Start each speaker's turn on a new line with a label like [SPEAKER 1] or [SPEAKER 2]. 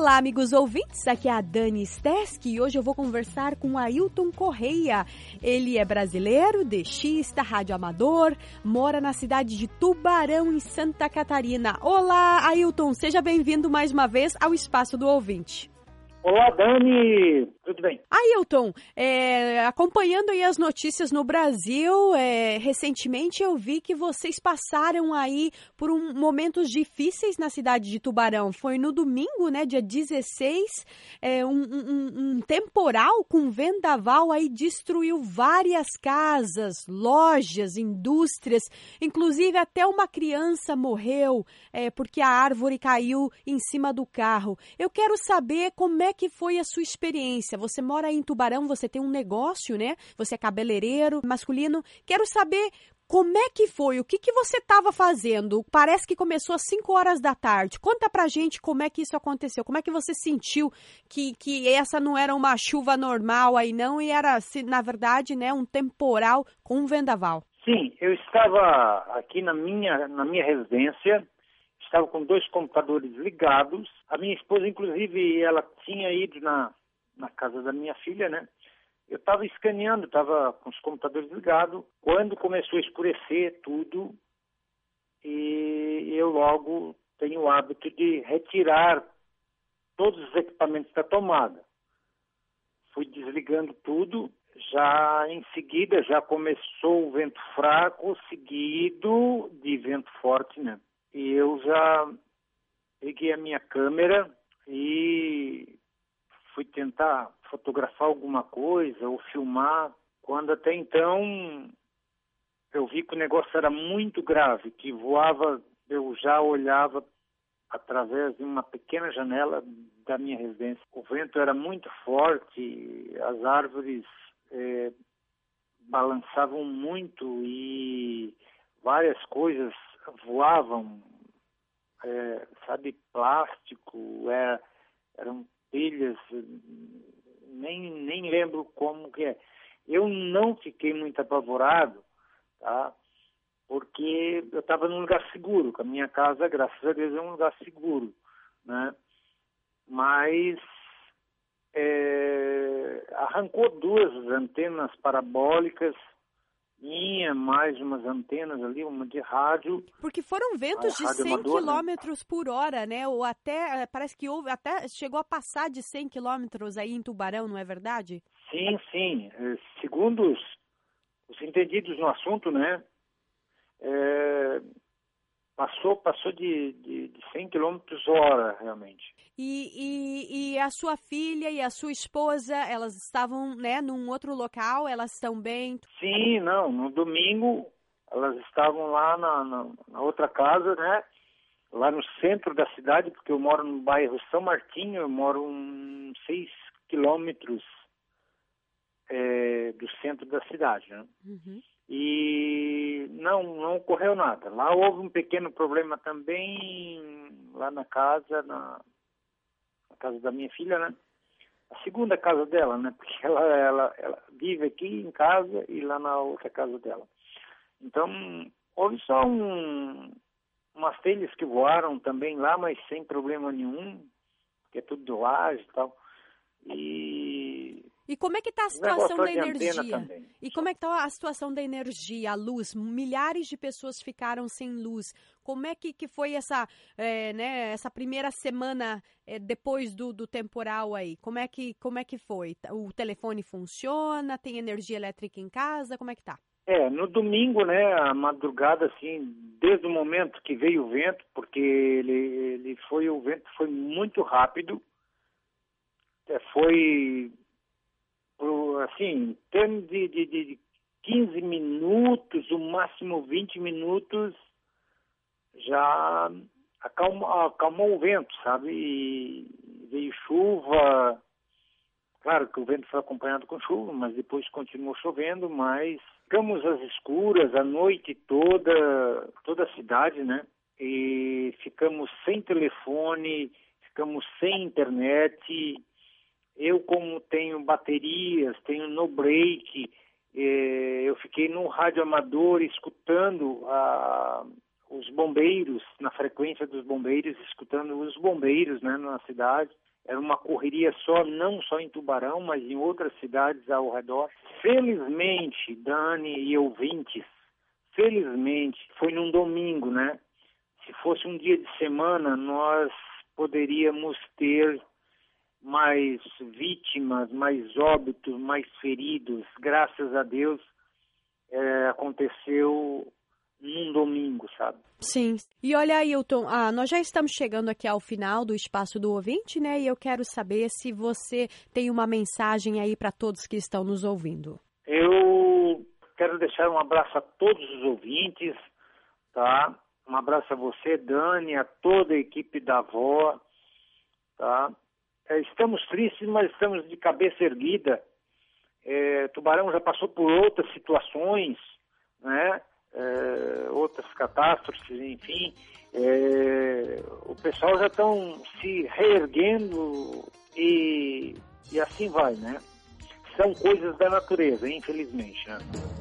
[SPEAKER 1] Olá, amigos ouvintes, aqui é a Dani Steski e hoje eu vou conversar com o Ailton Correia. Ele é brasileiro, dexista, radioamador, mora na cidade de Tubarão, em Santa Catarina. Olá, Ailton, seja bem-vindo mais uma vez ao Espaço do Ouvinte.
[SPEAKER 2] Olá, Dani, tudo bem?
[SPEAKER 1] Ailton, acompanhando aí as notícias no Brasil, recentemente eu vi que vocês passaram aí por momentos difíceis na cidade de Tubarão. Foi no domingo, né, dia 16, um temporal com vendaval aí destruiu várias casas, lojas, indústrias, inclusive até uma criança morreu porque a árvore caiu em cima do carro. Eu quero saber como é que foi a sua experiência. Você mora em Tubarão, você tem um negócio, né? Você é cabeleireiro masculino. Quero saber como é que foi, o que você estava fazendo. Parece que começou às 5 horas da tarde. Conta pra gente como é que isso aconteceu. Como é que você sentiu que essa não era uma chuva normal aí não e era, na verdade, né, um temporal com um vendaval?
[SPEAKER 2] Sim, eu estava aqui na minha residência. Estava com 2 computadores ligados. A minha esposa, inclusive, ela tinha ido na casa da minha filha, né? Eu estava escaneando, estava com os computadores ligados. Quando começou a escurecer tudo, e eu logo tenho o hábito de retirar todos os equipamentos da tomada. Fui desligando tudo. Já em seguida, já começou o vento fraco, seguido de vento forte, né? E eu já peguei a minha câmera e fui tentar fotografar alguma coisa ou filmar, quando até então eu vi que o negócio era muito grave, que voava, eu já olhava através de uma pequena janela da minha residência. O vento era muito forte, as árvores balançavam muito e várias coisas voavam, plástico, eram telhas, nem lembro como que é. Eu não fiquei muito apavorado, tá? Porque eu estava num lugar seguro, que a minha casa, graças a Deus, é um lugar seguro, né? Mas arrancou 2 antenas parabólicas, mais umas antenas ali, uma de rádio.
[SPEAKER 1] Porque foram ventos de 100 km por hora, né? Ou até, parece que até chegou a passar de 100 km aí em Tubarão, não é verdade?
[SPEAKER 2] Sim. Segundo os entendidos no assunto, né? Passou de 100 km hora, realmente.
[SPEAKER 1] E a sua filha e a sua esposa, elas estavam, né, num outro local? Elas estão bem?
[SPEAKER 2] Sim, não. No domingo, elas estavam lá na outra casa, né? Lá no centro da cidade, porque eu moro no bairro São Martinho, eu moro uns 6 quilômetros do centro da cidade, né?
[SPEAKER 1] Uhum.
[SPEAKER 2] E não ocorreu nada. Lá houve um pequeno problema também, lá na casa da minha filha, né? A segunda casa dela, né? Porque ela vive aqui em casa e lá na outra casa dela. Então, houve só umas telhas que voaram também lá, mas sem problema nenhum, porque é tudo de laje e tal.
[SPEAKER 1] E como é que está a situação da energia?
[SPEAKER 2] Também.
[SPEAKER 1] E como é que está a situação da energia, a luz? Milhares de pessoas ficaram sem luz. Como é que foi essa primeira semana depois do temporal aí? Como é que foi? O telefone funciona? Tem energia elétrica em casa? Como é que tá?
[SPEAKER 2] No domingo, né, a madrugada, assim, desde o momento que veio o vento, porque o vento foi muito rápido, foi assim, em termos de 15 minutos, o máximo 20 minutos, já acalmou o vento, sabe? E veio chuva. Claro que o vento foi acompanhado com chuva, mas depois continuou chovendo, mas ficamos às escuras a noite toda a cidade, né? E ficamos sem telefone, ficamos sem internet. Eu, como tenho baterias, tenho no break, eu fiquei no rádio amador escutando os bombeiros, na frequência dos bombeiros, escutando os bombeiros, né, na cidade. Era uma correria só, não só em Tubarão, mas em outras cidades ao redor. Felizmente, Dani e ouvintes, felizmente, foi num domingo, né? Se fosse um dia de semana, nós poderíamos ter mais vítimas, mais óbitos, mais feridos. Graças a Deus, aconteceu num domingo, sabe?
[SPEAKER 1] Sim. E olha, Ailton, nós já estamos chegando aqui ao final do Espaço do Ouvinte, né? E eu quero saber se você tem uma mensagem aí para todos que estão nos ouvindo.
[SPEAKER 2] Eu quero deixar um abraço a todos os ouvintes, tá? Um abraço a você, Dani, a toda a equipe da Avó, tá? Estamos tristes, mas estamos de cabeça erguida. Tubarão já passou por outras situações, né? Outras catástrofes, enfim. O pessoal já estão se reerguendo e assim vai, né? São coisas da natureza, infelizmente, né?